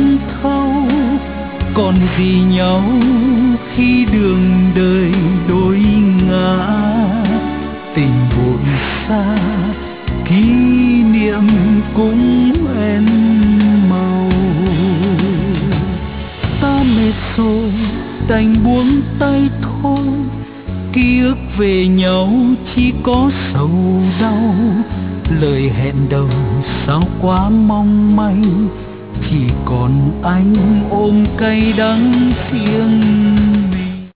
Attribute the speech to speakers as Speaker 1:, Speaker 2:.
Speaker 1: không thấu, còn vì nhau khi đường đời đôi ngã. Tình buồn xa kỷ niệm cũng em màu. Ta mệt rồi đành buông tay thôi, ký ức về nhau chỉ có sầu đau. Lời hẹn đầu sao quá mong manh, chỉ còn anh ôm cay đắng thiêng